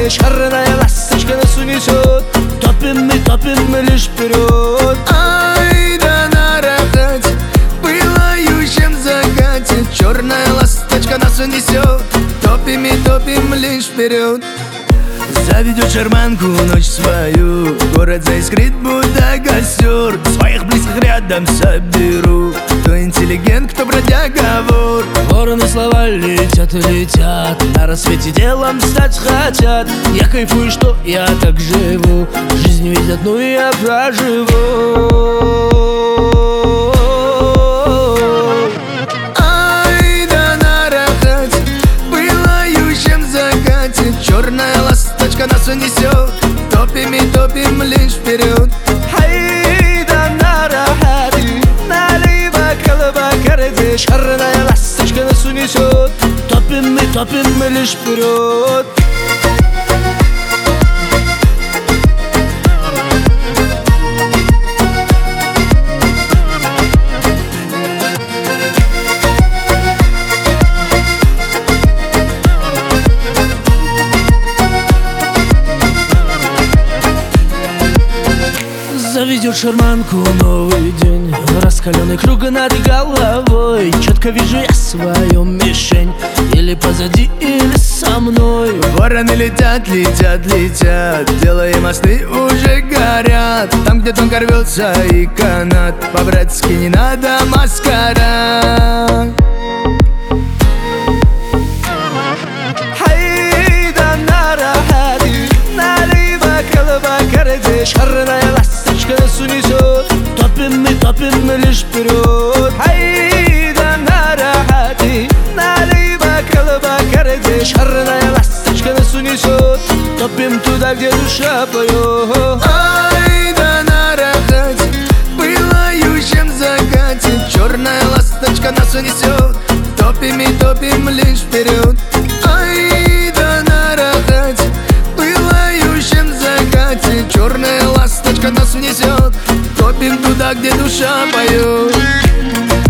шарная ласточка нас унесет. Топим мы лишь вперед. Ай да на рахате, пылающем закате, черная ласточка нас унесет. Топим лишь вперед. Заведет шарманку ночь свою, город заискрит, будто костер. Своих близких рядом соберу, кто интеллигент, кто бродяга, вор. Вороны слова летят и летят, на рассвете делом стать хотят. Я кайфую, что я так живу, жизнь ведь одну я проживу. Ай да на рахате, пылающем закате, черная ласточка нас унесет. Топим лишь вперед. Ай да на рахате, налево колбакарде, шарная ласточка нас унесет. Топим мы лишь вперед. Заведет шарманку новый день, раскаленный круг над головой. Четко вижу я свою мишень, или позади, или со мной. Вороны летят, делая мосты уже горят. Там, где тонко рвется и канат, по-братски не надо маскарад. Ай да на рахате, налево колбакарде, шарная ласточка нас унесет. Топим мы лишь вперед. Ай да на рахате, налево колбакарде, шарная ласточка нас унесет. Топим туда, где душа поет. Ай да на рахате, пылающем закате, черная ласточка нас унесет. Топим лишь вперед. Ай да на рахате, пылающем закате, черная ласточка нас унесет. Топим туда, где душа поет.